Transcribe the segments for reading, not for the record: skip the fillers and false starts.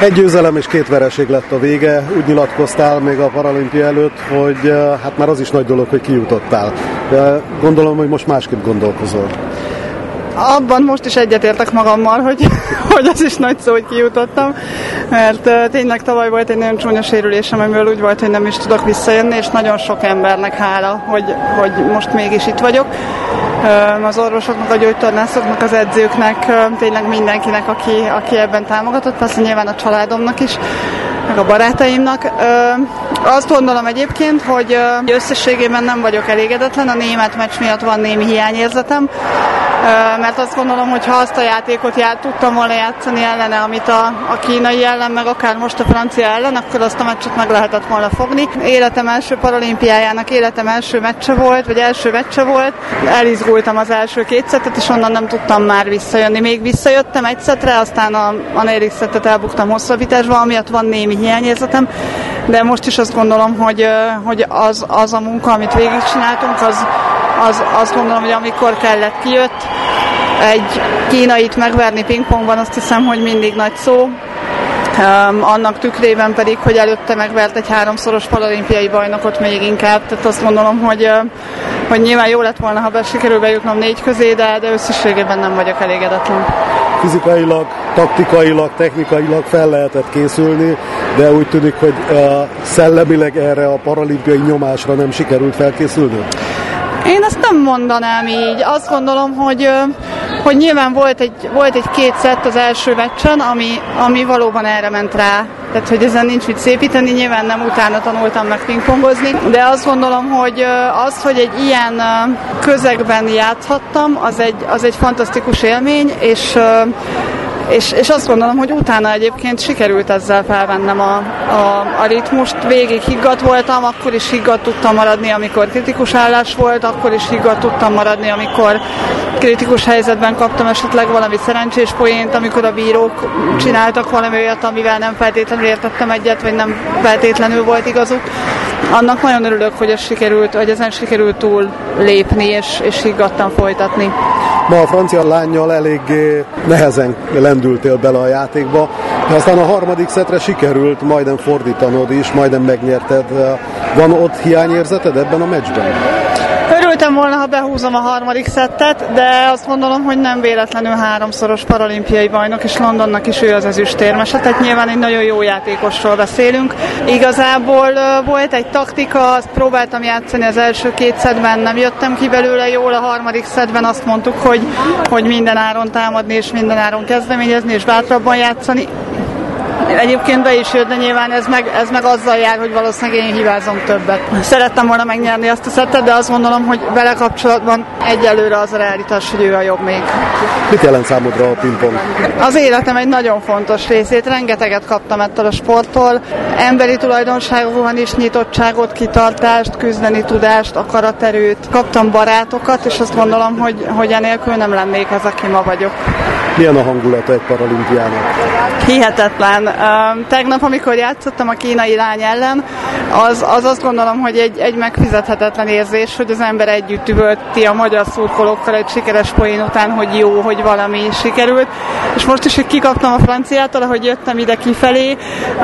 Egy győzelem és 2 vereség lett a vége. Úgy nyilatkoztál még a paralimpia előtt, hogy hát már az is nagy dolog, hogy kijutottál. De gondolom, hogy most másképp gondolkozol. Abban most is egyetértek magammal, hogy az is nagy szó, hogy kijutottam, mert tényleg tavaly volt egy nagyon csúnya sérülésem, amiből úgy volt, hogy nem is tudok visszajönni, és nagyon sok embernek hála, hogy most mégis itt vagyok. Az orvosoknak, a gyógytornászoknak, az edzőknek, tényleg mindenkinek, aki ebben támogatott, persze nyilván a családomnak is, meg a barátaimnak. Azt gondolom egyébként, hogy összességében nem vagyok elégedetlen, a német meccs miatt van némi hiányérzetem, mert azt gondolom, hogy ha azt a játékot tudtam volna játszani ellene, amit a kínai ellen, meg akár most a francia ellen, akkor azt a meccset meg lehetett volna fogni. Életem első paralimpiájának életem első meccse volt, elizgultam az első 2 szettet, és onnan nem tudtam már visszajönni. Még visszajöttem egy szettre, aztán a 4. szettet elbuktam hosszabbításba, amiatt van némi hiányérzetem, de most is azt gondolom, hogy az a munka, amit végigcsináltunk, azt gondolom, hogy amikor kellett, kijött. Egy kínait megverni pingpongban, azt hiszem, hogy mindig nagy szó. Annak tükrében pedig, hogy előtte megvert egy 3-szoros paralimpiai bajnokot még inkább. Tehát azt gondolom, hogy nyilván jó lett volna, ha sikerül bejutnom 4 közé, de összességében nem vagyok elégedetlen. Fizikailag, taktikailag, technikailag fel lehetett készülni, de úgy tűnik, hogy szellemileg erre a paralimpiai nyomásra nem sikerült felkészülni? Én ezt nem mondanám így. Azt gondolom, hogy nyilván volt egy 2 szett az első meccsen, ami valóban erre ment rá. Tehát, hogy ezen nincs mit szépíteni, nyilván nem utána tanultam meg pingpongozni, de azt gondolom, hogy az, hogy egy ilyen közegben játszhattam, az egy fantasztikus élmény, és azt gondolom, hogy utána egyébként sikerült ezzel felvennem a ritmust. Végig higgadt voltam, akkor is higgadt tudtam maradni, amikor kritikus állás volt, akkor is higgadt tudtam maradni, amikor kritikus helyzetben kaptam esetleg valami szerencsés poént, amikor a bírók csináltak valami olyat, amivel nem feltétlenül értettem egyet, vagy nem feltétlenül volt igazuk. Annak nagyon örülök, hogy ezen sikerült túl lépni, és higgadtan folytatni. Ma a francia lánnyal eléggé nehezen lendültél bele a játékba, de aztán a 3. szettre sikerült majdnem fordítanod is, majdnem megnyerted. Van ott hiányérzeted ebben a meccsben? Örültem volna, ha behúzom a 3. szettet, de azt gondolom, hogy nem véletlenül 3-szoros paralimpiai bajnok, és Londonnak is ő az ezüstérmese, tehát nyilván egy nagyon jó játékosról beszélünk. Igazából volt egy taktika, azt próbáltam játszani az első 2 szettben, nem jöttem ki belőle jól, a 3. szettben azt mondtuk, hogy minden áron támadni, és minden áron kezdeményezni, és bátrabban játszani. Egyébként be is jött, de nyilván ez meg azzal jár, hogy valószínűleg én hibázom többet. Szerettem volna megnyerni azt a szettet, de azt gondolom, hogy vele kapcsolatban egyelőre az a realitás, hogy ő a jobb még. Mit jelent számodra a pingpong? Az életem egy nagyon fontos részét, rengeteget kaptam ettől a sporttól. Emberi tulajdonságokban is nyitottságot, kitartást, küzdeni tudást, akaraterőt. Kaptam barátokat, és azt gondolom, hogy enélkül nem lennék az, aki ma vagyok. Milyen a hangulata egy paralimpiának? Hihetetlen. Tegnap, amikor játszottam a kínai lány ellen, az azt gondolom, hogy egy megfizethetetlen érzés, hogy az ember együtt üvölti a magyar szurkolókkal egy sikeres poén után, hogy jó, hogy valami sikerült. És most is, hogy kikaptam a franciától, ahogy jöttem ide kifelé,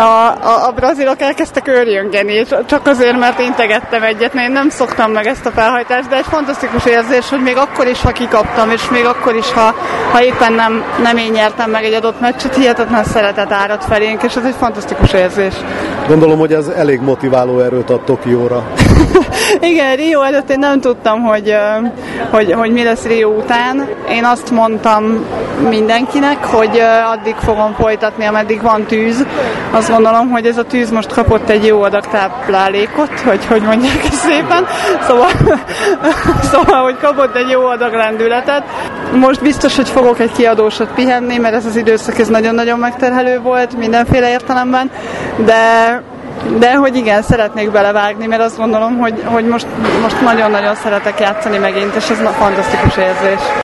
a brazilok elkezdtek őrjöngeni, csak azért, mert integettem egyet, mert én nem szoktam meg ezt a felhajtást, de egy fantasztikus érzés, hogy még akkor is, ha kikaptam, és még akkor is, ha éppen nem én nyertem meg egy adott meccset, hihetetlen szeretet árad felénk, és ez egy fantasztikus érzés. Gondolom, hogy ez elég motiváló erőt ad Tokióra. Igen, Rio előtt én nem tudtam, hogy mi lesz Rio után. Én azt mondtam mindenkinek, hogy addig fogom folytatni, ameddig van tűz. Azt gondolom, hogy ez a tűz most kapott egy jó adag táplálékot, hogy mondják ezt szépen. Szóval, hogy kapott egy jó adag lendületet. Most biztos, hogy fogok egy kiadósat pihenni, mert ez az időszak ez nagyon-nagyon megterhelő volt mindenféle értelemben, de hogy igen, szeretnék belevágni, mert azt gondolom, hogy most nagyon-nagyon szeretek játszani megint, és ez fantasztikus érzés.